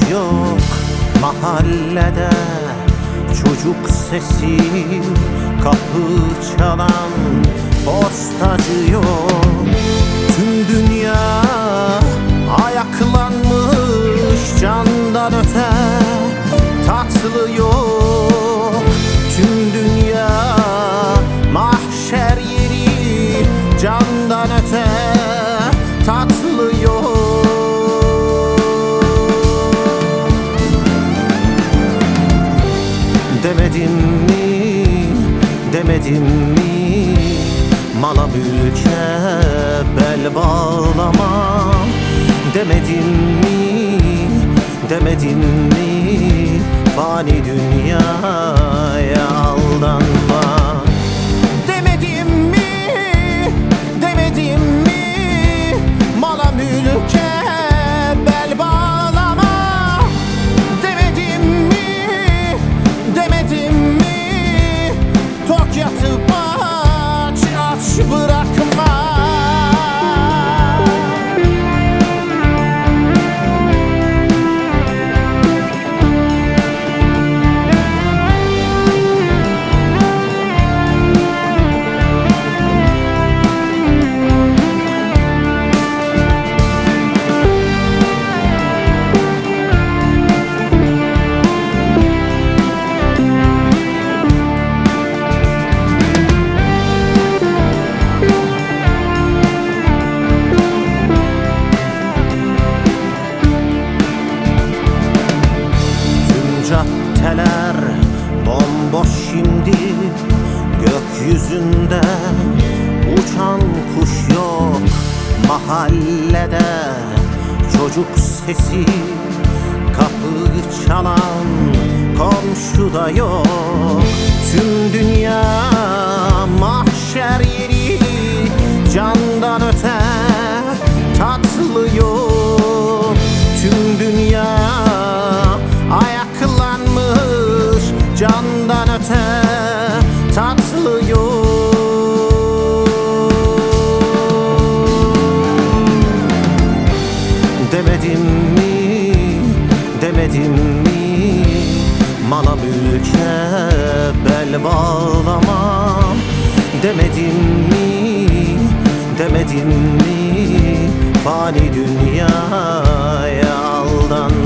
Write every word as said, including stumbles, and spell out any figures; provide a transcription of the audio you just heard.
yok mahallede, çocuk sesi, kapı çalan postacı yok. Tüm dünya ayaklanmış, candan öte tatlı yok. Tüm dünya mahşer yeri, candan öte tatlı yok. Demedim mi, demedim mi, mala mülke bel bağlama. Demedim mi, demedim mi, fani dünyaya aldanma. Demedim mi, demedim mi, mala mülke bel bağlama. Demedim mi, demedim mi, tok yatıp aç aç bırakma. Caddeler bomboş şimdi, gökyüzünde uçan kuş yok mahallede, çocuk sesi, kapı çalan komşuda yok. Tüm dünya mahşer yeri, candan öte tatlı yok. Tüm dünya ayaklanmış, candan öte tatlı yok. Demedim mi, demedim mi, mala mülke bel bağlama. Demedim mi, demedim mi, fani dünyaya aldanma.